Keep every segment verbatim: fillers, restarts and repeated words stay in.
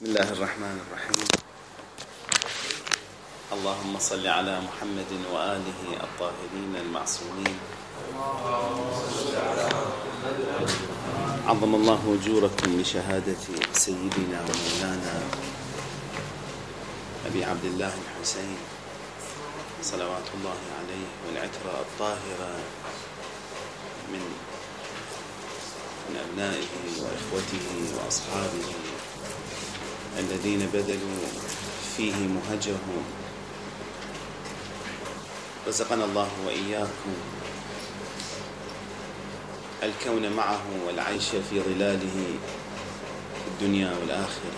بسم الله الرحمن الرحيم. اللهم صل على محمد وآله الطاهرين المعصومين. عظم الله أجوركم بشهادة سيدنا ومولانا أبي عبد الله الحسين صلوات الله عليه، والعترة الطاهرة من من أبنائه وإخوته وأصحابه الذين بذلوا فيه مهجهم. رزقنا الله وإياكم الكون معه والعيش في ظلاله في الدنيا والآخرة.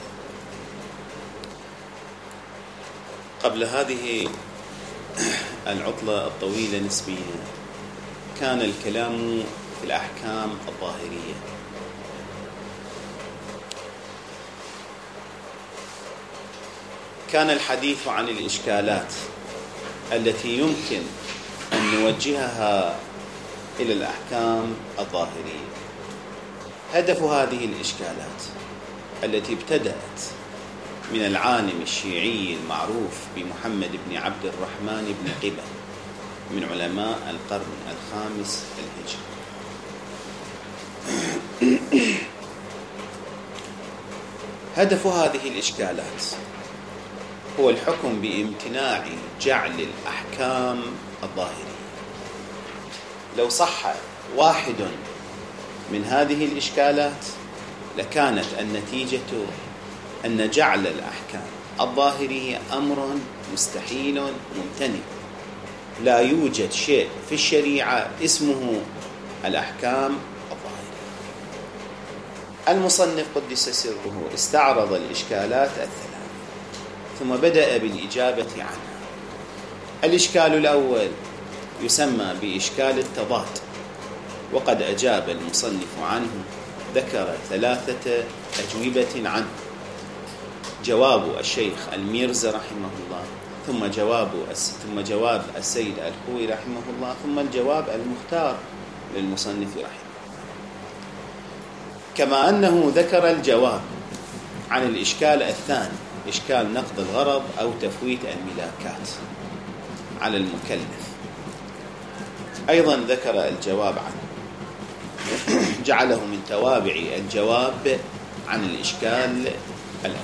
قبل هذه العطلة الطويلة نسبيا كان الكلام في الأحكام الظاهرية. كان الحديث عن الإشكالات التي يمكن أن نوجهها إلى الأحكام الظاهرية. هدف هذه الإشكالات التي ابتدأت من العالم الشيعي المعروف بمحمد بن عبد الرحمن بن قبة من علماء القرن الخامس الهجري. هدف هذه الإشكالات هو الحكم بامتناع جعل الأحكام الظاهرية. لو صح واحد من هذه الإشكالات لكانت النتيجة أن جعل الأحكام الظاهرية أمر مستحيل ممتنع. لا يوجد شيء في الشريعة اسمه الأحكام الظاهرية. المصنف قدس سره استعرض الإشكالات الثلاث ثم بدأ بالإجابة عنها. الإشكال الأول يسمى بإشكال التضاد، وقد أجاب المصنف عنه. ذكر ثلاثة أجوبة عنه: جواب الشيخ الميرزا رحمه الله، ثم جواب ثم جواب السيد الخوي رحمه الله، ثم الجواب المختار للمصنف رحمه الله. كما أنه ذكر الجواب عن الإشكال الثاني، إشكال نقض الغرض أو تفويت الملاكات على المكلف، أيضا ذكر الجواب عنه، جعله من توابع الجواب عن الإشكال الأول.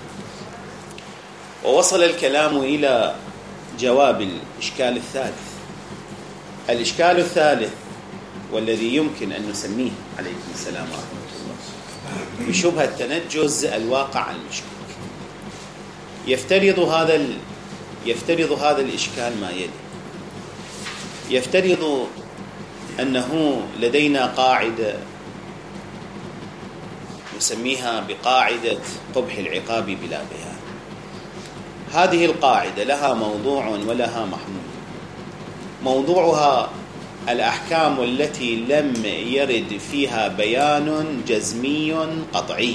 ووصل الكلام إلى جواب الإشكال الثالث. الإشكال الثالث والذي يمكن أن نسميه عليكم السلام ورحمة الله بشبهة تنجز الواقع المشكل. يفترض هذا ال... يفترض هذا الإشكال ما يلي: يفترض أنه لدينا قاعدة نسميها بقاعدة قبح العقاب بلا بيان. هذه القاعدة لها موضوع ولها محمول. موضوعها الأحكام التي لم يرد فيها بيان جزمي قطعي.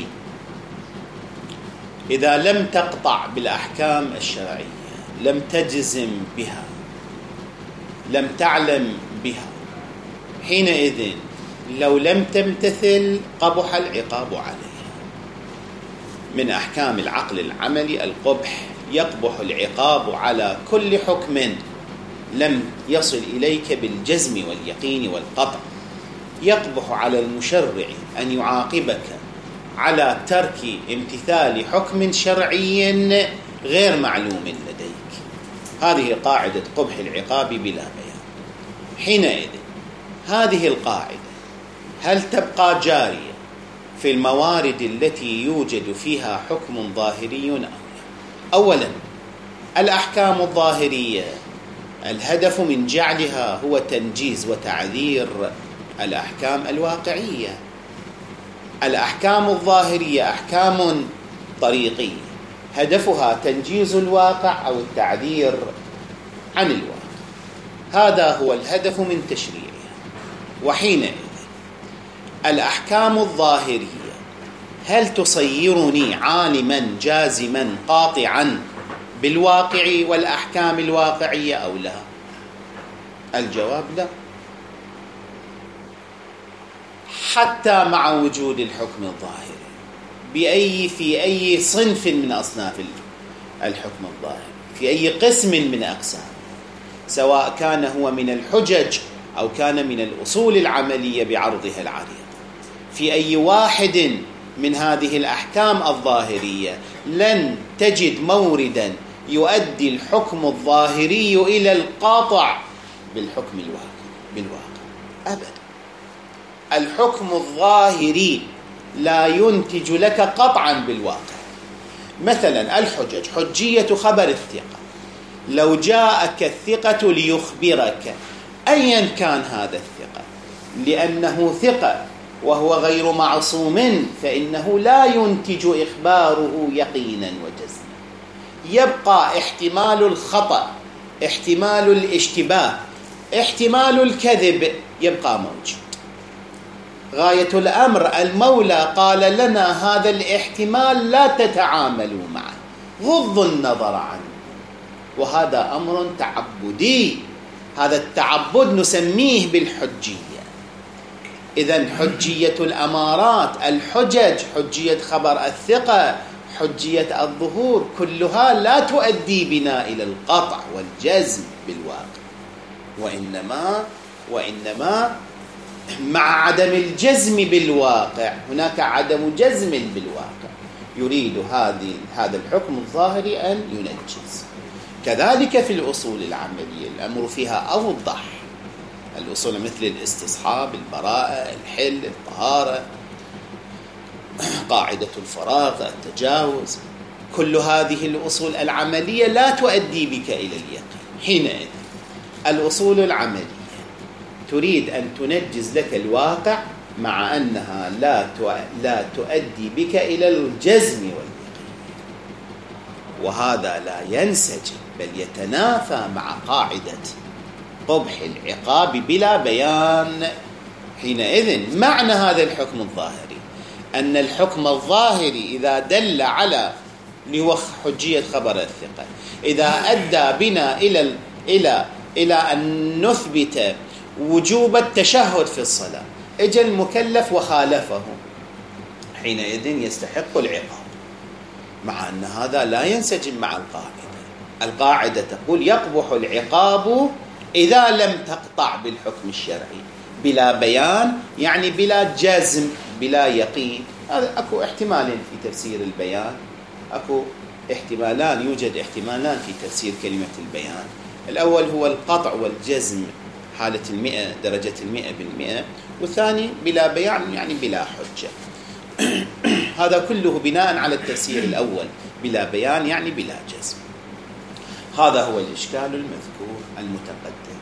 إذا لم تقطع بالأحكام الشرعية، لم تجزم بها، لم تعلم بها، حينئذ لو لم تمتثل قبح العقاب عليها. من أحكام العقل العملي القبح. يقبح العقاب على كل حكم لم يصل إليك بالجزم واليقين والقطع. يقبح على المشرع أن يعاقبك على ترك امتثال حكم شرعي غير معلوم لديك. هذه قاعدة قبح العقاب بلا بيان. حينئذ هذه القاعدة هل تبقى جارية في الموارد التي يوجد فيها حكم ظاهري أو لا؟ أولا، الأحكام الظاهرية الهدف من جعلها هو تنجيز وتعذير الأحكام الواقعية. الأحكام الظاهرية أحكام طريقية هدفها تنجيز الواقع أو التعذير عن الواقع. هذا هو الهدف من تشريعها. وحينئذ الأحكام الظاهرية هل تصيرني عالما جازما قاطعا بالواقع والأحكام الواقعية أو لا؟ الجواب لا. حتى مع وجود الحكم الظاهري بأي في أي صنف من أصناف الحكم الظاهري، في أي قسم من أقسام، سواء كان هو من الحجج أو كان من الأصول العملية بعرضها العريض. في أي واحد من هذه الأحكام الظاهرية لن تجد موردا يؤدي الحكم الظاهري إلى القاطع بالحكم بالواقع أبدا. الحكم الظاهري لا ينتج لك قطعا بالواقع. مثلا الحجج، حجية خبر الثقة، لو جاءك الثقة ليخبرك أيا كان هذا الثقة، لأنه ثقة وهو غير معصوم، فإنه لا ينتج إخباره يقينا وجزما، يبقى احتمال الخطأ، احتمال الاشتباه، احتمال الكذب يبقى موجود. غاية الأمر المولى قال لنا هذا الاحتمال لا تتعاملوا معه، غضوا النظر عنه، وهذا أمر تعبدي، هذا التعبد نسميه بالحجية. إذن حجية الأمارات، الحجج، حجية خبر الثقة، حجية الظهور، كلها لا تؤدي بنا إلى القطع والجزم بالواقع، وإنما وإنما مع عدم الجزم بالواقع هناك عدم جزم بالواقع، يريد هذه هذا الحكم الظاهري أن ينجز. كذلك في الأصول العملية الأمر فيها أوضح، الأصول مثل الاستصحاب، البراءة، الحل، الطهارة، قاعدة الفراغ، التجاوز، كل هذه الأصول العملية لا تؤدي بك إلى اليقين. حينئذ الأصول العملية تريد أن تنجز لك الواقع مع أنها لا لا تؤدي بك إلى الجزم واليقين، وهذا لا ينسجم بل يتنافى مع قاعدة قبح العقاب بلا بيان. حينئذ معنى هذا الحكم الظاهري أن الحكم الظاهري إذا دل على حجية خبر الثقة، إذا أدى بنا إلى إلى إلى أن نثبت وجوب التشهد في الصلاة، اجى المكلف وخالفه، حينئذ يستحق العقاب، مع أن هذا لا ينسجم مع القاعدة. القاعدة تقول يقبح العقاب إذا لم تقطع بالحكم الشرعي، بلا بيان يعني بلا جزم بلا يقين. هذا أكو احتمالين في تفسير البيان، أكو احتمالان، يوجد احتمالان في تفسير كلمة البيان. الأول هو القطع والجزم حالة المئة، درجة المئة بالمئة، والثاني بلا بيان يعني بلا حجة. هذا كله بناء على التفسير الأول، بلا بيان يعني بلا جزم. هذا هو الإشكال المذكور المتقدم.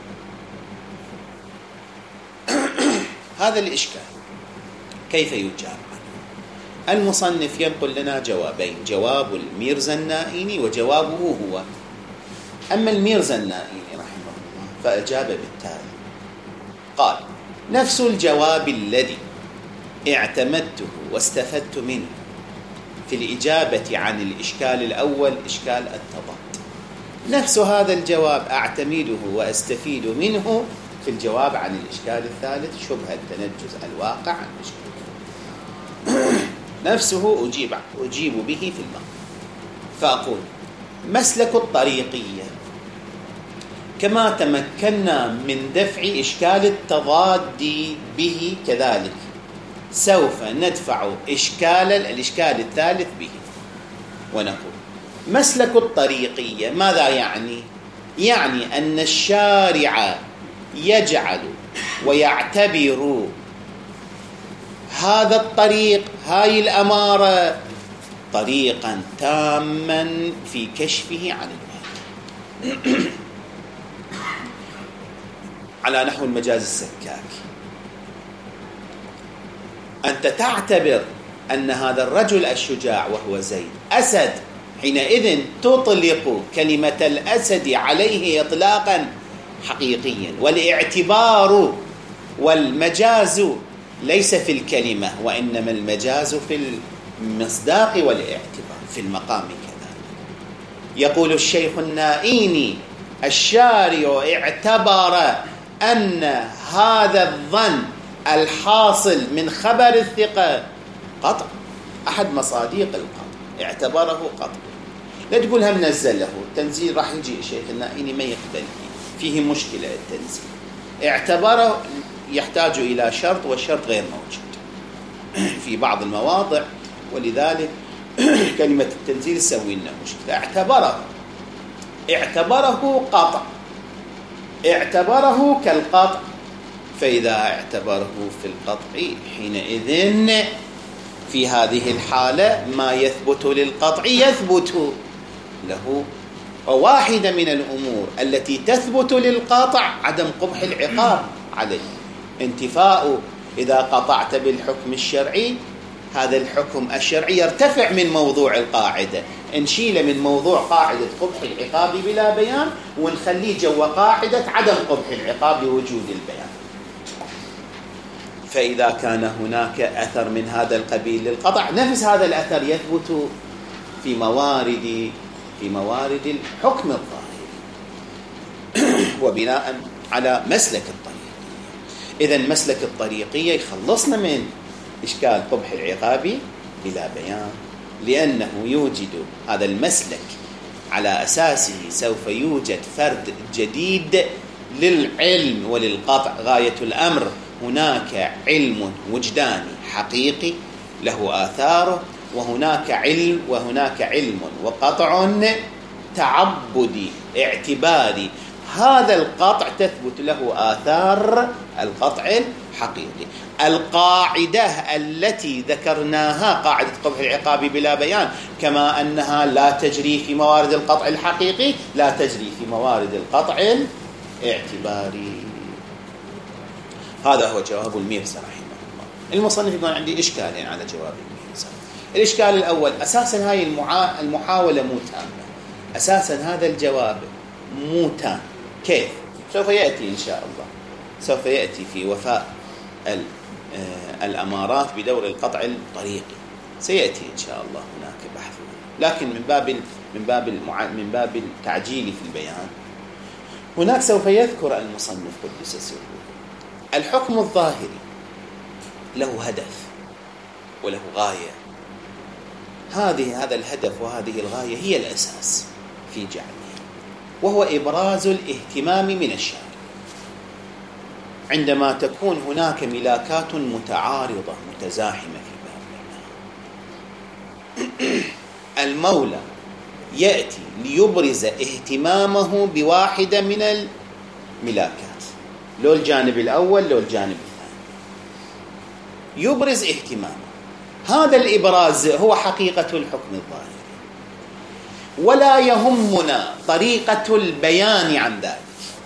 هذا الإشكال كيف يجاب عنه؟ المصنف ينقل لنا جوابين، جواب الميرزا النائيني وجوابه هو. أما الميرزا النائيني رحمه الله فأجاب بالتالي، قال: نفس الجواب الذي اعتمدته واستفدت منه في الإجابة عن الإشكال الأول، إشكال التضاد، نفس هذا الجواب أعتمده وأستفيد منه في الجواب عن الإشكال الثالث، شبهة تنجز الواقع عن الإشكال نفسه أجيب أجيب به في المقام. فأقول: مسلك الطريقية كما تمكنا من دفع إشكال التضاد به، كذلك سوف ندفع إشكال الإشكال الثالث به. ونقول: مسلك الطريقية ماذا يعني؟ يعني أن الشارع يجعل ويعتبر هذا الطريق، هاي الأمارة، طريقا تاما في كشفه عن الواقع على نحو المجاز السكاكي. أنت تعتبر أن هذا الرجل الشجاع وهو زيد أسد، حينئذ تطلق كلمة الأسد عليه إطلاقا حقيقيا، والاعتبار والمجاز ليس في الكلمة، وإنما المجاز في المصداق والاعتبار في المقام كذلك. يقول الشيخ النائيني: الشارع اعتبر أن هذا الظن الحاصل من خبر الثقة قطع، أحد مصاديق القطع، اعتبره قطع. لا تقول هم نزله التنزيل، راح يجي شيخنا إني ما يقبل فيه مشكلة التنزيل. اعتبره يحتاج إلى شرط والشرط غير موجود في بعض المواضع، ولذلك كلمة التنزيل تسوي لنا مشكلة. اعتبره اعتبره قطع، اعتبره كالقطع. فإذا اعتبره في القطع حينئذ في هذه الحالة ما يثبت للقطع يثبت له. وواحدة من الأمور التي تثبت للقاطع عدم قبح العقاب عليه، انتفاء. إذا قطعت بالحكم الشرعي هذا الحكم الشرعي يرتفع من موضوع القاعدة، نشيل من موضوع قاعدة قبح العقاب بلا بيان ونخليه جوا قاعدة عدم قبح العقاب لوجود البيان. فإذا كان هناك أثر من هذا القبيل للقطع، نفس هذا الأثر يثبت في موارد في موارد الحكم الظاهري وبناء على مسلك الطريقية. إذن مسلك الطريقية يخلصنا من إشكال قبح العقاب بلا بيان، لأنه يوجد هذا المسلك على أساسه سوف يوجد فرد جديد للعلم وللقطع. غاية الأمر هناك علم وجداني حقيقي له آثاره، وهناك علم وهناك علم وقطع تعبدي اعتباري. هذا القطع تثبت له آثار القطع الحقيقي. القاعدة التي ذكرناها قاعدة قبح العقاب بلا بيان، كما أنها لا تجري في موارد القطع الحقيقي لا تجري في موارد القطع الاعتباري. هذا هو جواب الميرزا رحمه الله. المصنف يقول عندي إشكالين على جواب الميرزا. الإشكال الأول، أساسا هاي المعا... المحاولة مو تامة، أساسا هذا الجواب مو تام. كيف؟ سوف يأتي إن شاء الله، سوف يأتي في وفاء الأمارات بدور القطع الطريقي، سيأتي إن شاء الله هناك بحث. لكن من باب من باب المع... من باب التعجيل في البيان، هناك سوف يذكر المصنف قدس سره الحكم الظاهري له هدف وله غاية. هذه هذا الهدف وهذه الغاية هي الأساس في جعله، وهو إبراز الاهتمام من الشارع عندما تكون هناك ملاكات متعارضة متزاحمة في باب. المولى يأتي ليبرز اهتمامه بواحدة من الملاكات، لو الجانب الأول لو الجانب الثاني، يبرز اهتمامه. هذا الإبراز هو حقيقة الحكم الظاهري، ولا يهمنا طريقة البيان عن ذلك،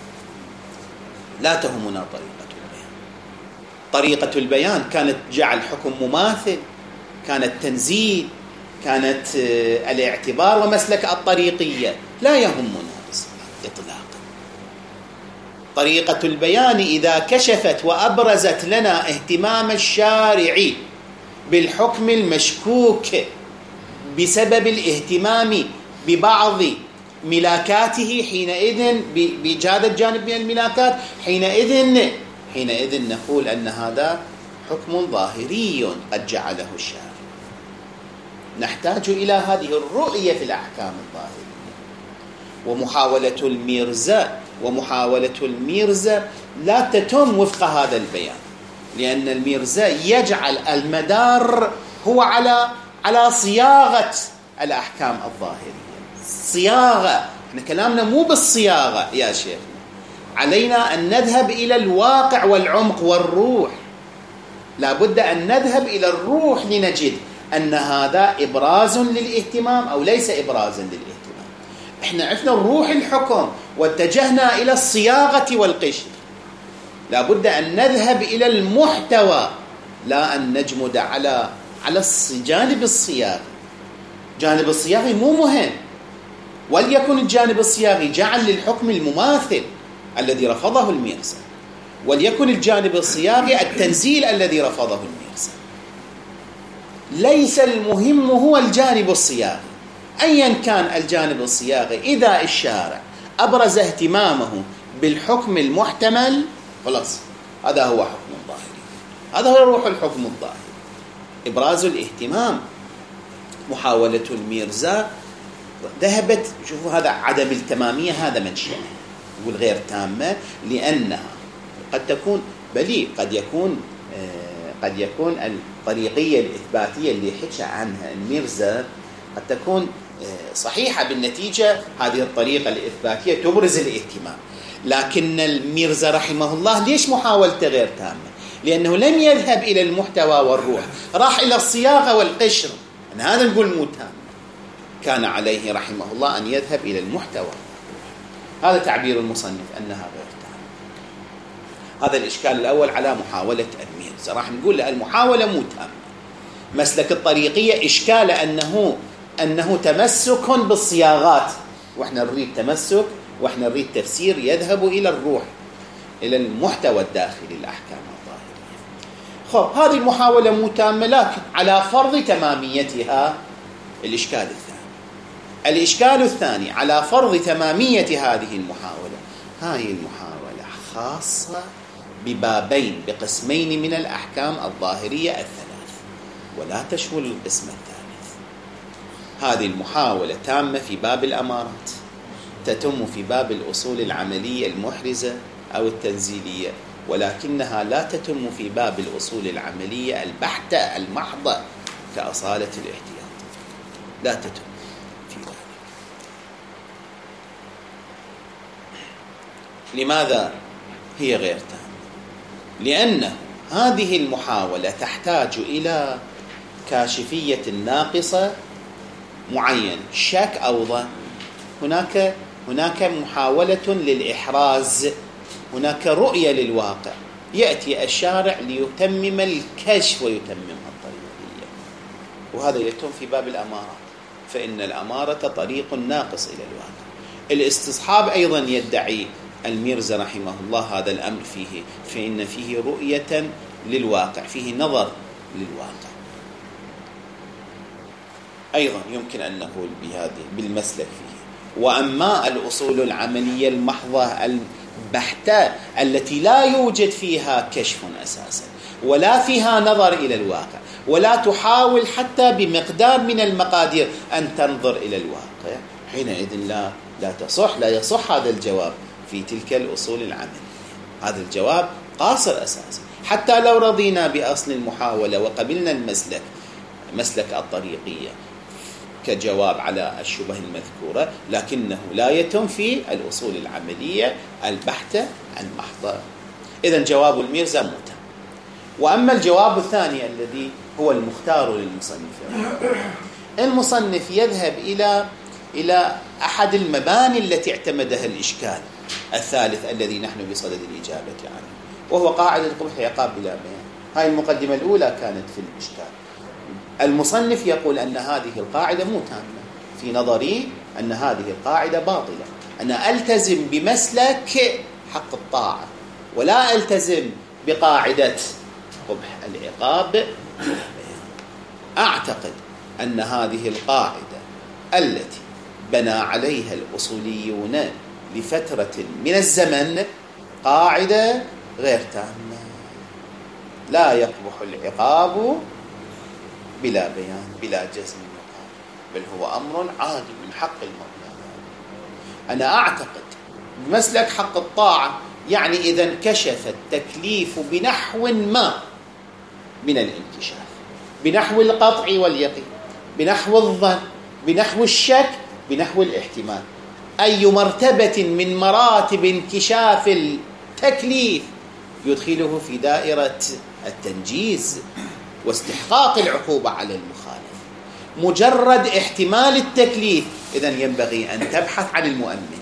لا تهمنا طريقة البيان. طريقة البيان كانت جعل حكم مماثل، كانت تنزيل، كانت الاعتبار ومسلك الطريقية، لا يهمنا إطلاقا. طريقة البيان إذا كشفت وأبرزت لنا اهتمام الشارع بالحكم المشكوك بسبب الاهتمام ببعض ملاكاته، حينئذ بهذا الجانب من الملاكات، حينئذ حينئذ نقول أن هذا حكم ظاهري قد جعله الشارع. نحتاج إلى هذه الرؤية في الأحكام الظاهرية. ومحاولة الميرزا ومحاولة الميرزا لا تتم وفق هذا البيان، لأن الميرزا يجعل المدار هو على على صياغة الأحكام الظاهرية. صياغة، احنا كلامنا مو بالصياغة يا شيخ، علينا أن نذهب إلى الواقع والعمق والروح. لا بد أن نذهب إلى الروح لنجد أن هذا إبراز للاهتمام أو ليس إبرازا للاهتمام. احنا عرفنا الروح الحكم واتجهنا إلى الصياغة والقشر. لا بد أن نذهب إلى المحتوى، لا أن نجمد على على جانب الصياغي. جانب الصياغي مو مهم، وليكن الجانب الصياغي جعل للحكم المماثل الذي رفضه الميرزا، وليكن الجانب الصياغي التنزيل الذي رفضه الميرزا. ليس المهم هو الجانب الصياغي، أيا كان الجانب الصياغي. إذا الشارع أبرز اهتمامه بالحكم المحتمل خلاص، هذا هو حكم الظاهري، هذا هو روح الحكم الظاهري، إبراز الاهتمام محاولة الميرزا ذهبت، شوفوا هذا عدم التمامية، هذا منشأ يقول غير تامة، لأنها قد تكون بلي قد يكون آه قد يكون الطريقية الإثباتية اللي حكى عنها الميرزا قد تكون آه صحيحة بالنتيجة. هذه الطريقة الإثباتية تبرز الاهتمام، لكن الميرزا رحمه الله ليش محاولته غير تامة؟ لأنه لم يذهب إلى المحتوى والروح، راح إلى الصياغة والقشر. أنا هذا نقول مو تام، كان عليه رحمه الله أن يذهب إلى المحتوى. هذا تعبير المصنف أنها غير تامة. هذا الإشكال الأول على محاولة الميرزا. راح نقول له المحاولة مو تامة. مسلك الطريقية إشكال أنه أنه تمسك بالصياغات، وإحنا نريد تمسك وإحنا نريد تفسير يذهب إلى الروح، إلى المحتوى الداخلي الأحكام الظاهرية. خب هذه المحاولة مو تامة، لكن على فرض تماميتها الإشكال الثاني. الإشكال الثاني على فرض تمامية هذه المحاولة، هذه المحاولة خاصة ببابين بقسمين من الأحكام الظاهرية الثلاث، ولا تشمل القسم الثالث. هذه المحاولة تامة في باب الأمارات، تتم في باب الأصول العملية المحرزة أو التنزيلية، ولكنها لا تتم في باب الأصول العملية البحتة المحضة كأصالة الاحتياط، لا تتم في ذلك. لماذا هي غير تامة؟ لأن هذه المحاولة تحتاج إلى كاشفية ناقصة معين، شك أو ظن. هناك هناك محاولة للإحراز، هناك رؤية للواقع، يأتي الشارع ليتمم الكشف ويتمم الطريقية، وهذا يتم في باب الأمارات، فإن الأمارة طريق ناقص إلى الواقع. الاستصحاب أيضا يدعي الميرزا رحمه الله هذا الأمر فيه، فإن فيه رؤية للواقع، فيه نظر للواقع. أيضا يمكن أن نقول بهذه بالمسلك فيه. وأما الأصول العملية المحضة البحتة التي لا يوجد فيها كشف أساسا، ولا فيها نظر إلى الواقع، ولا تحاول حتى بمقدار من المقادير أن تنظر إلى الواقع، حينئذ لا لا تصح لا يصح هذا الجواب في تلك الأصول العملية. هذا الجواب قاصر أساسا. حتى لو رضينا بأصل المحاولة وقبلنا المسلك مسلك الطريقية كجواب على الشبه المذكورة، لكنه لا يتم في الأصول العملية البحتة المحضة. إذن جواب الميرزا موتى. وأما الجواب الثاني الذي هو المختار للمصنف، المصنف يذهب إلى إلى أحد المباني التي اعتمدها الإشكال الثالث الذي نحن بصدد الإجابة عنه، وهو قاعدة قبح عقاب بلا بيان. هاي المقدمة الأولى كانت في الإشكال. المصنف يقول أن هذه القاعدة مو تامة، في نظري أن هذه القاعدة باطلة. أنا ألتزم بمسلك حق الطاعة، ولا ألتزم بقاعدة قبح العقاب. أعتقد أن هذه القاعدة التي بنى عليها الأصوليون لفترة من الزمن قاعدة غير تامة. لا يقبح العقاب بلا بيان بلا جزم وقال، بل هو أمر عادي من حق المولى. أنا أعتقد مسلك حق الطاعة يعني إذا انكشف التكليف بنحو ما من الانكشاف، بنحو القطع واليقين، بنحو الظن، بنحو الشك، بنحو الاحتمال، أي مرتبة من مراتب انكشاف التكليف يدخله في دائرة التنجيز واستحقاق العقوبة على المخالف. مجرد احتمال التكليف إذن ينبغي أن تبحث عن المؤمن.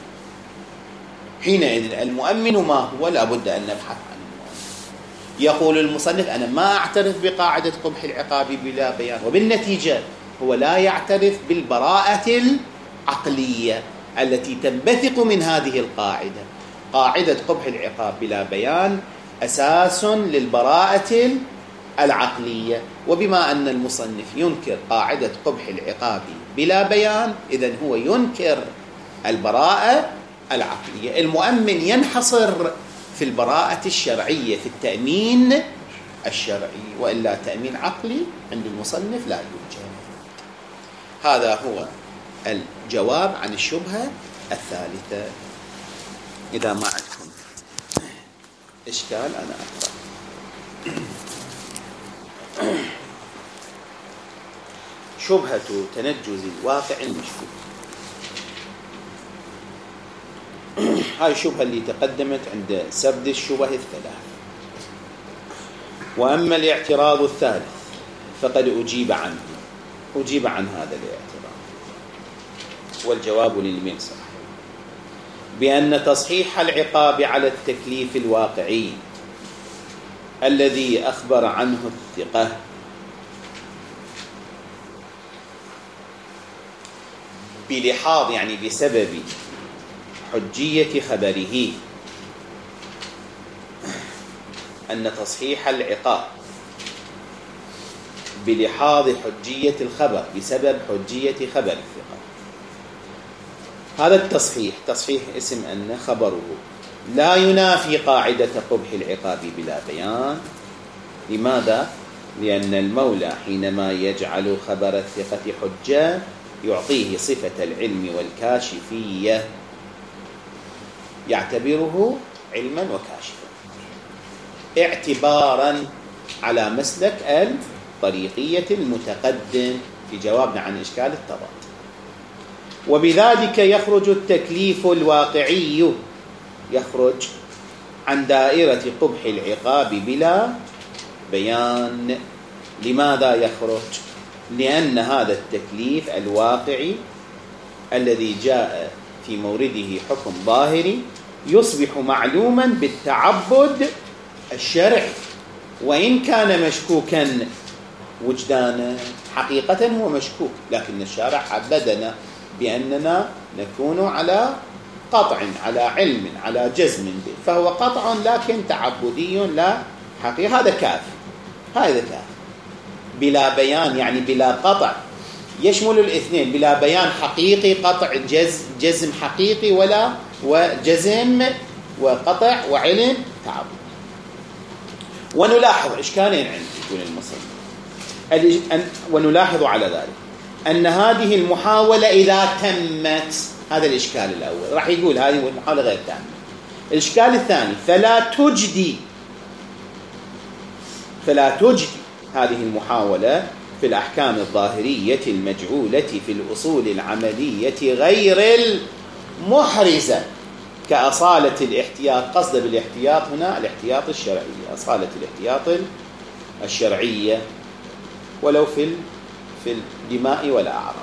حينئذ المؤمن ما هو؟ لا بد أن نبحث عن المؤمن. يقول المصنف أنا ما أعترف بقاعدة قبح العقاب بلا بيان، وبالنتيجة هو لا يعترف بالبراءة العقلية التي تنبثق من هذه القاعدة. قاعدة قبح العقاب بلا بيان أساس للبراءة العقلية، وبما أن المصنف ينكر قاعدة قبح العقاب بلا بيان إذن هو ينكر البراءة العقلية. المؤمن ينحصر في البراءة الشرعية، في التأمين الشرعي، وإلا تأمين عقلي عند المصنف لا يوجد. هذا هو الجواب عن الشبهة الثالثة. إذا ما عندكم إشكال أنا أقرأ. شبهة تنجز الواقع المشكوك. هاي الشبهة اللي تقدمت عند سرد الشبه الثلاث. وأما الاعتراض الثالث فقد أجيب عنه أجيب عن هذا الاعتراض، والجواب للمنصح بأن تصحيح العقاب على التكليف الواقعي الذي أخبر عنه الثقة بلحاظ يعني بسبب حجية خبره، أن تصحيح العقاب بلحاظ حجية الخبر بسبب حجية خبر الثقة، هذا التصحيح تصحيح اسم أن خبره لا ينافي قاعدة قبح العقاب بلا بيان. لماذا؟ لأن المولى حينما يجعل خبر الثقة حجة يعطيه صفة العلم والكاشفية، يعتبره علما وكاشفا اعتبارا على مسلك الطريقية المتقدم في جوابنا عن إشكال التضاد. وبذلك يخرج التكليف الواقعي يخرج عن دائرة قبح العقاب بلا بيان. لماذا يخرج؟ لأن هذا التكليف الواقعي الذي جاء في مورده حكم ظاهري يصبح معلوما بالتعبد الشرعي، وإن كان مشكوكا وجدانا حقيقة هو مشكوك، لكن الشارع عبدنا بأننا نكون على قطع على علم على جزم به، فهو قطع لكن تعبدي لا حقيقة. هذا كافي، هذا كافي. بلا بيان يعني بلا قطع، يشمل الاثنين، بلا بيان حقيقي قطع جز جزم حقيقي، ولا وجزم وقطع وعلم تعبد. ونلاحظ إشكالين عندي يقول المصنف، ونلاحظ على ذلك أن هذه المحاولة إذا تمت، هذا الإشكال الأول، راح يقول هذه المحاولة غير تامة. الإشكال الثاني فلا تجدي فلا تجدي هذه المحاولة في الأحكام الظاهرية المجعولة في الأصول العملية غير المحرزة كأصالة الاحتياط. قصد بالاحتياط هنا الاحتياط الشرعي، أصالة الاحتياط الشرعية ولو في في الدماء والأعراض،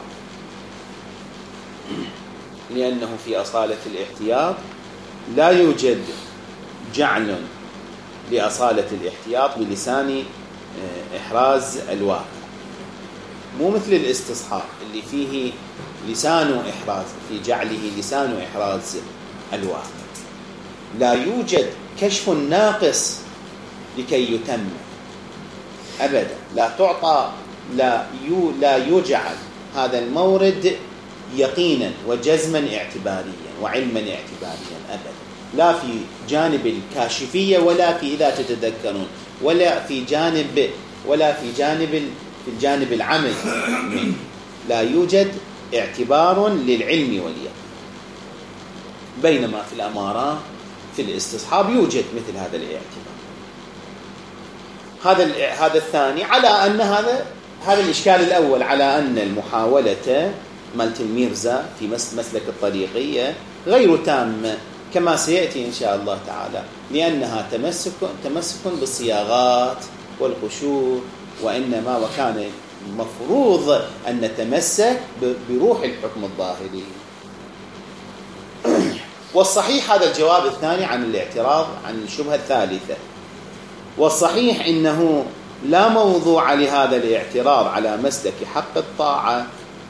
لأنه في أصالة الاحتياط لا يوجد جعل لأصالة الاحتياط بلسان إحراز الواقع، مو مثل الاستصحاب اللي فيه لسان إحراز، في جعله لسان إحراز الواقع. لا يوجد كشف ناقص لكي يتم أبدا، لا تعطى لا يو لا يجعل هذا المورد يقينا وجزما اعتباريا وعلما اعتباريا أبدا، لا في جانب الكاشفية ولا في إذا تتذكرون ولا في جانب ولا في جانب في الجانب العمل منه. لا يوجد اعتبار للعلم واليقين، بينما في الأمارات في الاستصحاب يوجد مثل هذا الاعتبار. هذا هذا الثاني على أن هذا هذا الإشكال الأول على أن المحاولة مالت الميرزا في مسلك الطريقية غير تامة كما سيأتي إن شاء الله تعالى، لأنها تمسك تمسك بالصياغات والقشور، وإنما وكان مفروض أن نتمسك بروح الحكم الظاهري. والصحيح هذا الجواب الثاني عن الاعتراض عن الشبهة الثالثة. والصحيح إنه لا موضوع لهذا الاعتراض على مسلك حق الطاعة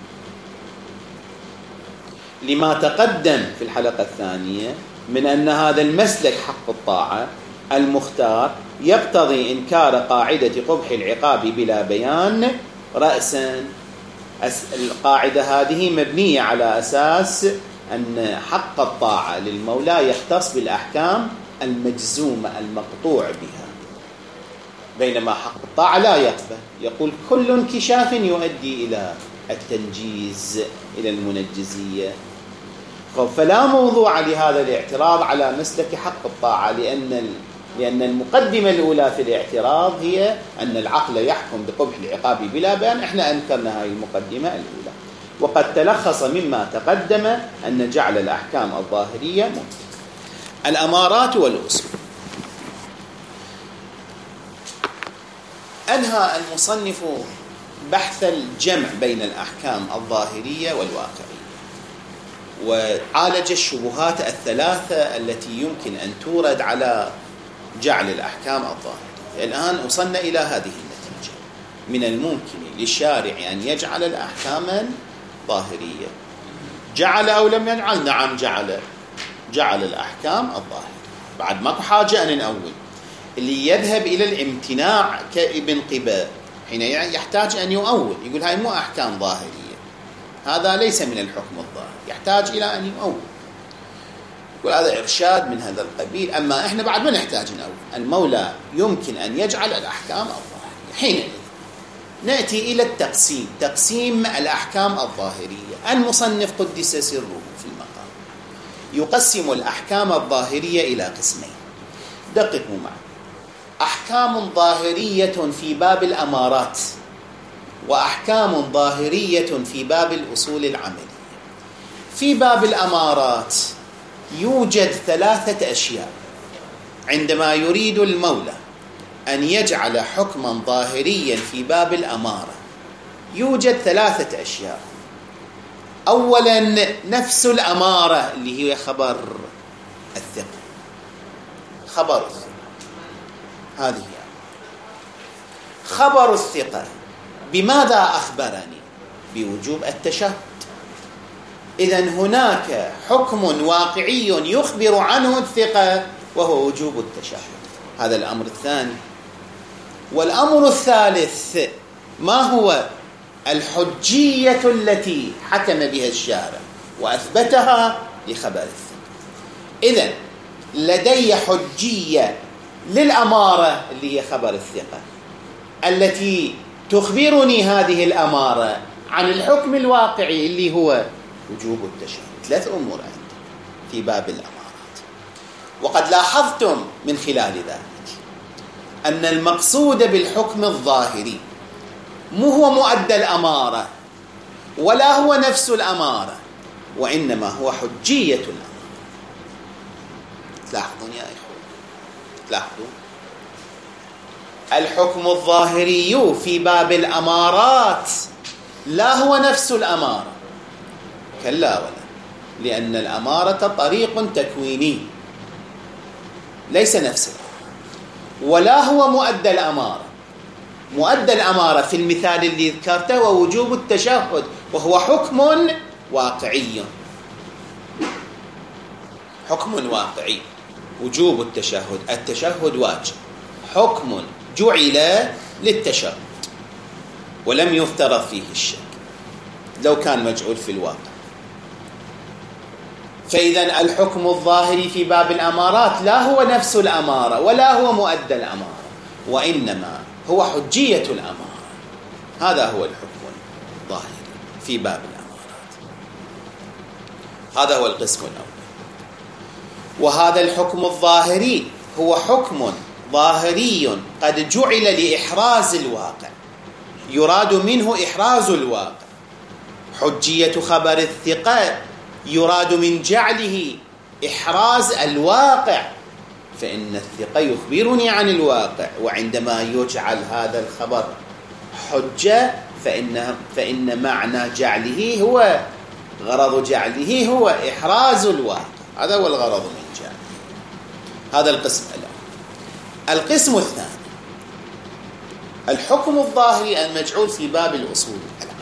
لما تقدم في الحلقة الثانية من أن هذا المسلك حق الطاعة المختار يقتضي إنكار قاعدة قبح العقاب بلا بيان رأسا. القاعدة هذه مبنية على أساس أن حق الطاعة للمولى يختص بالأحكام المجزومة المقطوع بها، بينما حق الطاعة لا يقبل، يقول كل انكشاف يؤدي إلى التنجيز إلى المنجزية. فلا موضوع لهذا الاعتراض على مسلك حق الطاعة، لأن لأن المقدمة الأولى في الاعتراض هي أن العقل يحكم بقبح العقاب بلا بيان. إحنا أنكرنا هذه المقدمة الأولى، وقد تلخص مما تقدم أن جعل الأحكام الظاهرية ممكن. الأمارات والأصول. أنهى المصنف بحث الجمع بين الأحكام الظاهرية والواقعية، وعالج الشبهات الثلاثة التي يمكن أن تورد على جعل الأحكام الظاهرية. الآن وصلنا إلى هذه النتيجة: من الممكن للشارع أن يجعل الأحكام ظاهرية. جعل أو لم يجعل؟ نعم جعل، جعل الأحكام الظاهرية. بعد ماكو حاجة أن نأول. اللي يذهب إلى الامتناع كابن قباء حين يحتاج أن يؤول، يقول هاي مو أحكام ظاهرية، هذا ليس من الحكم الظاهري، يحتاج إلى أن يؤول، يقول هذا إرشاد من هذا القبيل. أما إحنا بعد ما نحتاج نأول. المولى يمكن أن يجعل الأحكام الظاهرية. حين نأتي إلى التقسيم، تقسيم الأحكام الظاهرية. المصنف قدس سره في المقام يقسم الأحكام الظاهرية إلى قسمين. دققوا معي: أحكام ظاهرية في باب الأمارات، وأحكام ظاهرية في باب الأصول العملية. في باب الأمارات يوجد ثلاثة أشياء. عندما يريد المولى أن يجعل حكما ظاهريا في باب الأمارة يوجد ثلاثة أشياء. أولا نفس الأمارة اللي هي خبر الثقة، خبر الثقة هذه يعني. خبر الثقة بماذا أخبرني؟ بوجوب التشهد. إذن هناك حكم واقعي يخبر عنه الثقة وهو وجوب التشهد. هذا الأمر الثاني. والأمر الثالث ما هو؟ الحجية التي حكم بها الشارع وأثبتها لخبر الثقة. إذن لدي حجية للأمارة اللي هي خبر الثقة التي تخبرني هذه الأمارة عن الحكم الواقعي اللي هو وجوب التشهد. ثلاث أمور عندي في باب الأمارات. وقد لاحظتم من خلال ذلك أن المقصود بالحكم الظاهري مو هو مؤدى الأمارة ولا هو نفس الأمارة، وإنما هو حجية الأمارة. تلاحظون يا إخوة، تلاحظون الحكم الظاهري في باب الأمارات لا هو نفس الأمارة، كلا ولا، لأن الأمارة طريق تكويني ليس نفس الأمارة، ولا هو مؤدى الأمارة. مؤدى الأمارة في المثال اللي ذكرته ووجوب التشهد، وهو حكم واقعي، حكم واقعي وجوب التشهد. التشهد واجب، حكم جعل للتشهد ولم يفترض فيه الشك لو كان مجعول في الواقع. فإذا الحكم الظاهري في باب الأمارات لا هو نفس الأمارة ولا هو مؤدى الأمارة، وإنما هو حجية الأمارة. هذا هو الحكم الظاهري في باب الأمارات. هذا هو القسم الأول. وهذا الحكم الظاهري هو حكم ظاهري قد جعل لإحراز الواقع، يراد منه إحراز الواقع. حجية خبر الثقة يراد من جعله إحراز الواقع، فإن الثقة يخبرني عن الواقع، وعندما يجعل هذا الخبر حجة فإن, فإن معنى جعله هو غرض جعله هو إحراز الواقع. هذا هو الغرض من جعله. هذا القسم الأول. القسم الثاني الحكم الظاهري المجعول في باب الأصول العملية.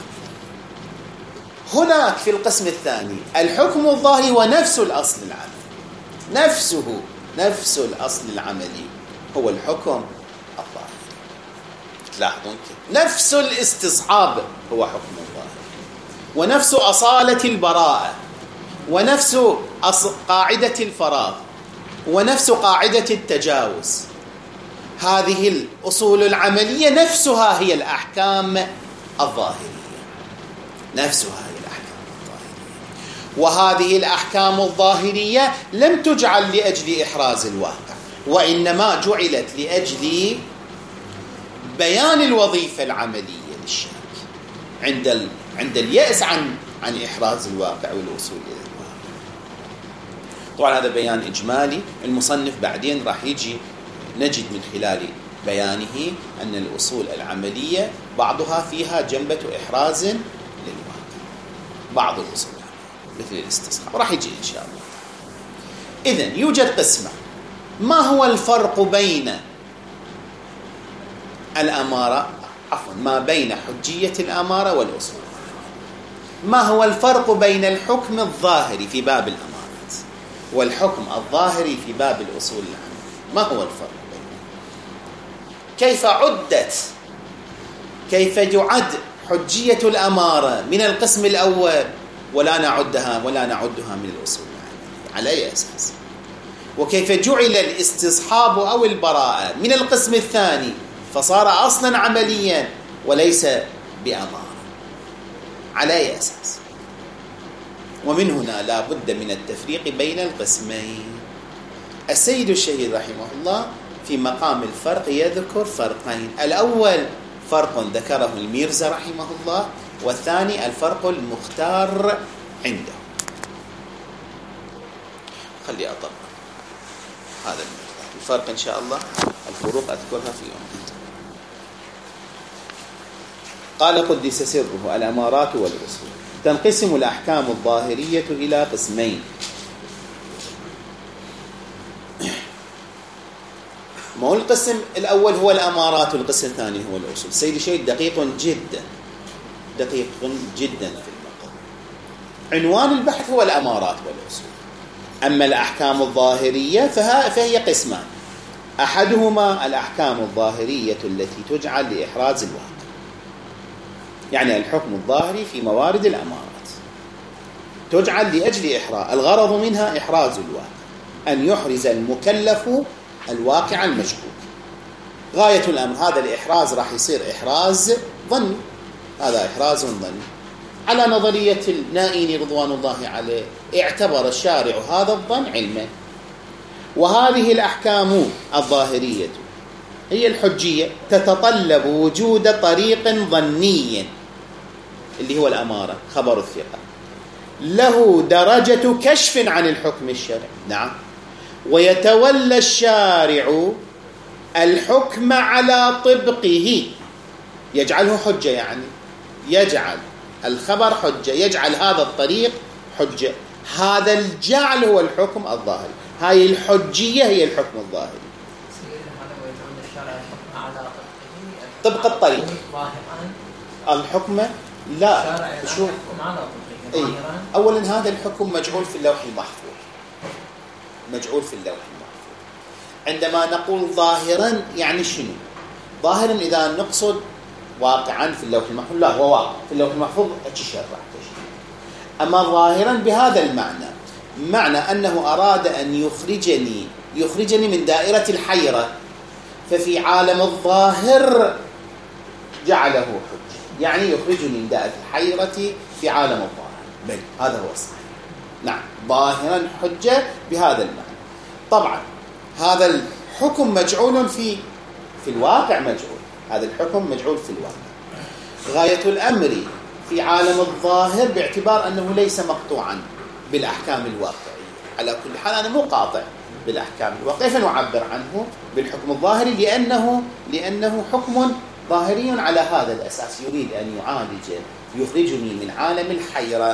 هناك في القسم الثاني الحكم الظاهري ونفس الأصل العملي، نفسه نفس الأصل العملي هو الحكم الظاهري. تلاحظون كيف نفس الاستصحاب هو حكم الظاهري، ونفس أصالة البراءة، ونفس قاعدة الفراغ، ونفس قاعدة التجاوز. هذه الأصول العملية نفسها هي الأحكام الظاهرية. نفس هذه الأحكام الظاهرية. وهذه الأحكام الظاهرية لم تجعل لأجل إحراز الواقع، وإنما جعلت لأجل بيان الوظيفة العملية للشرك عند ال... عند اليأس عن عن إحراز الواقع والوصول إلى الواقع. طبعا هذا بيان إجمالي، المصنف بعدين راح يجي نجد من خلال بيانه أن الأصول العملية بعضها فيها جنبة إحراز للواقع، بعض الأصول مثل الاستصحاب راح يجي إن شاء الله. إذن يوجد قسمة. ما هو الفرق بين الأمارة عفوا ما بين حجية الأمارة والأصول؟ ما هو الفرق بين الحكم الظاهري في باب الأمارات والحكم الظاهري في باب الأصول العملية؟ ما هو الفرق بينهم؟ كيف عدت كيف يعد حجية الأمارة من القسم الأول ولا نعدها ولا نعدها من الأصول العملية؟ على أي أساس؟ وكيف جعل الاستصحاب أو البراءة من القسم الثاني فصار أصلا عمليا وليس بأمارة؟ على أي أساس؟ ومن هنا لا بد من التفريق بين القسمين. السيد الشهيد رحمه الله في مقام الفرق يذكر فرقين: الأول فرق ذكره الميرزا رحمه الله، والثاني الفرق المختار عنده. خلي أطبق هذا الفرق إن شاء الله، الفروق أذكرها في يوم. قال قدس سره: الأمارات والأصول تنقسم الأحكام الظاهرية إلى قسمين. ما هو القسم الأول هو الأمارات والقسم الثاني هو الأصول. سيد الشيخ دقيق جدا دقيق جدا في المقام. عنوان البحث هو الأمارات والأصول. أما الأحكام الظاهرية فهي قسمان: أحدهما الأحكام الظاهرية التي تجعل لإحراز الواقع، يعني الحكم الظاهري في موارد الأمارات تجعل لأجل إحراز، الغرض منها إحراز الواقع، أن يحرز المكلف الواقع المشكوك. غاية الأمر هذا الإحراز راح يصير إحراز ظني، هذا إحراز ظني على نظرية النائيني رضوان الله عليه. اعتبر الشارع هذا الظن علما. وهذه الأحكام الظاهرية هي الحجية تتطلب وجود طريق ظني اللي هو الأمارة، خبر الثقة، له درجة كشف عن الحكم الشرعي. نعم. ويتولى الشارع الحكم على طبقه، يجعله حجة، يعني يجعل الخبر حجة، يجعل هذا الطريق حجة. هذا الجعل هو الحكم الظاهري، هاي الحجية هي الحكم الظاهري. طبق الطريق الحكم لا شو إيه؟ أولا هذا الحكم مجعول في اللوح المحفوظ، مجعول في اللوح المحفوظ. عندما نقول ظاهرا يعني شنو؟ ظاهرا إذا نقصد واقعا في اللوح المحفوظ، لا هو واقع في اللوح المحفوظ أتشرع. أما ظاهرا بهذا المعنى، معنى أنه أراد أن يخرجني يخرجني من دائرة الحيرة، ففي عالم الظاهر جعله حجة، يعني يخرجني من دائرة الحيرة في عالم الظاهر. بل هذا هو الصحيح. نعم، ظاهرا حجة بهذا المعنى. طبعا هذا الحكم مجعول في في الواقع، مجعول هذا الحكم مجعول في الواقع. غاية الأمر في عالم الظاهر باعتبار أنه ليس مقطوعا بالأحكام الواقعية. على كل حال أنا مو قاطع بالأحكام الواقعية، فنعبر عنه بالحكم الظاهري لأنه لأنه حكم ظاهري على هذا الأساس، يريد أن يعالج يخرجني من عالم الحيرة.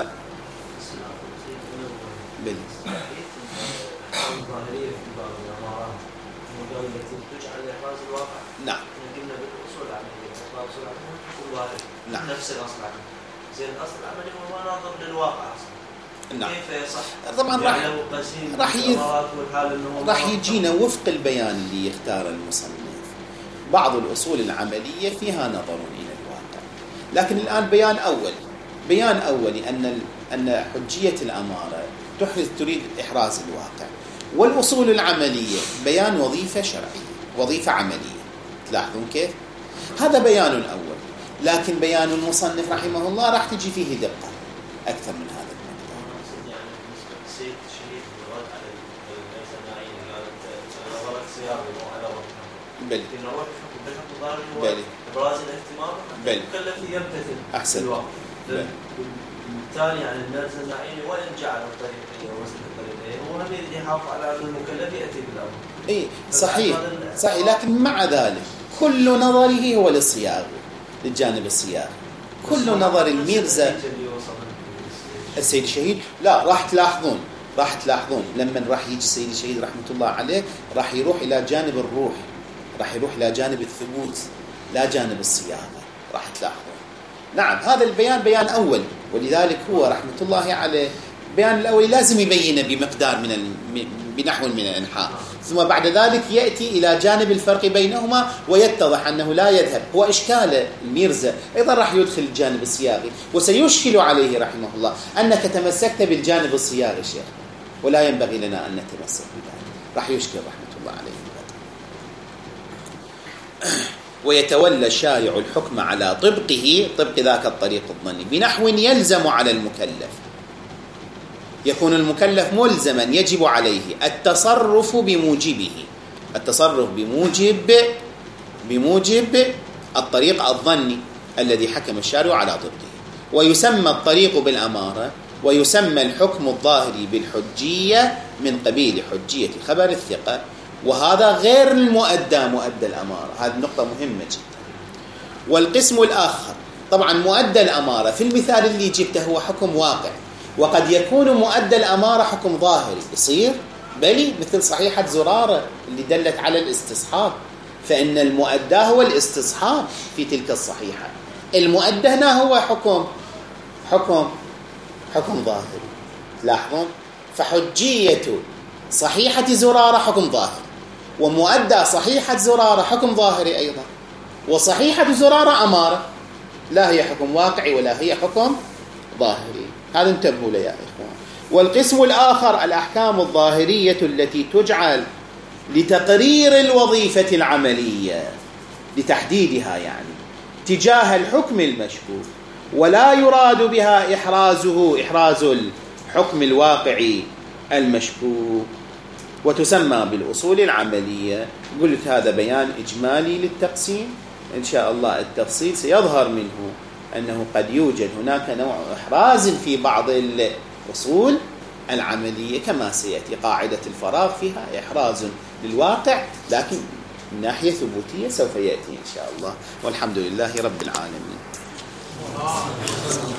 بل الظاهرية في بعض الأمارات التي تجعل لإحراز الواقع. نعم. قلنا بالأصول العملية، الأصول العملية الظاهري. نعم. نفس الأصل العملي. زين الأصل العملي هو ناظر للواقع أصلا. نعم. كيف يصح؟ طبعا راح راح ي... راح يجينا وفق البيان اللي يختار المصنف. بعض الأصول العملية فيها نظر إلى الواقع، لكن الآن بيان أول بيان أولي أن ال... أن حجية الأمارة تحرز تريد إحراز الواقع، والأصول العملية بيان وظيفة شرعية، وظيفة عملية. تلاحظون كيف؟ هذا بيان أول. لكن بيان المصنف رحمه الله راح تجي فيه دقة أكثر من هذا المقدار. يعني بالنسبة للسيد الشهيد الرد على الزناعين قالت نظرت سياقه وعلى وجهه. بل. لكن الوجه بالحق ظاهر هو بل. إبراز الاهتمام. بل. المكلف يمتثل. أحسن. الوقت. بل. بالتالي يعني الناس الزناعين وإن جعل الطريقية ووصل الطريقية هو هم يريد يحافظ على أن المكلف يأتي بالأمر. إيه صحيح صحيح، لكن مع ذلك كل نظره هو للصياغ، للجانب الصياغي. كل نظر الميرزا السيد الشهيد لا راح تلاحظون راح تلاحظون لما راح يجي السيد الشهيد رحمة الله عليه راح يروح إلى جانب الروح، راح يروح إلى جانب الثبوت لا جانب الصياغة، راح تلاحظون. نعم هذا البيان بيان أول، ولذلك هو رحمة الله عليه البيان الأول لازم يبين بمقدار من ال... بنحو من الإنحاء، ثم بعد ذلك يأتي إلى جانب الفرق بينهما ويتضح أنه لا يذهب. هو إشكال الميرزا أيضا راح يدخل الجانب الصياغي، وسيشكل عليه رحمه الله أنك تمسكت بالجانب الصياغي شيخ، ولا ينبغي لنا أن نتمسك بذلك، راح يشكل رحمة الله عليه. ويتولى الشارع الحكم على طبقه، طبق ذاك الطريق الظني، بنحو يلزم على المكلف، يكون المكلف ملزما يجب عليه التصرف بموجبه، التصرف بموجب بموجب الطريق الظني الذي حكم الشارع على طبقه. ويسمى الطريق بالأمارة، ويسمى الحكم الظاهري بالحجية من قبيل حجية خبر الثقة، وهذا غير المؤدى مؤدى الأمارة. هذه نقطة مهمة جدا. والقسم الآخر طبعا مؤدى الأمارة في المثال اللي جبته هو حكم واقع، وقد يكون مؤدى الأمارة حكم ظاهري يصير بلي مثل صحيحة زرارة اللي دلت على الاستصحاب، فإن المؤدى هو الاستصحاب في تلك الصحيحة، المؤدى هنا هو حكم حكم حكم ظاهري. تلاحظون فحجية صحيحة زرارة حكم ظاهري، ومؤدى صحيحة زرارة حكم ظاهري أيضا، وصحيحة زرارة أمارة لا هي حكم واقعي ولا هي حكم ظاهري. هذا انتبهوا له يا إخوان. والقسم الآخر الأحكام الظاهرية التي تجعل لتقرير الوظيفة العملية، لتحديدها يعني تجاه الحكم المشكوك، ولا يراد بها إحرازه إحراز الحكم الواقعي المشكوك، وتسمى بالأصول العملية. قلت هذا بيان إجمالي للتقسيم، إن شاء الله التفصيل سيظهر منه أنه قد يوجد هناك نوع إحراز في بعض الأصول العملية، كما سيأتي قاعدة الفراغ فيها إحراز للواقع، لكن من ناحية ثبوتية سوف يأتي إن شاء الله. والحمد لله رب العالمين.